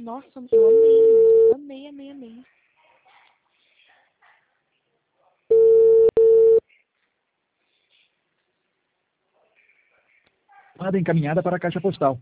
Nossa, eu amei. Amei, amei, amei. Chamada encaminhada para a caixa postal.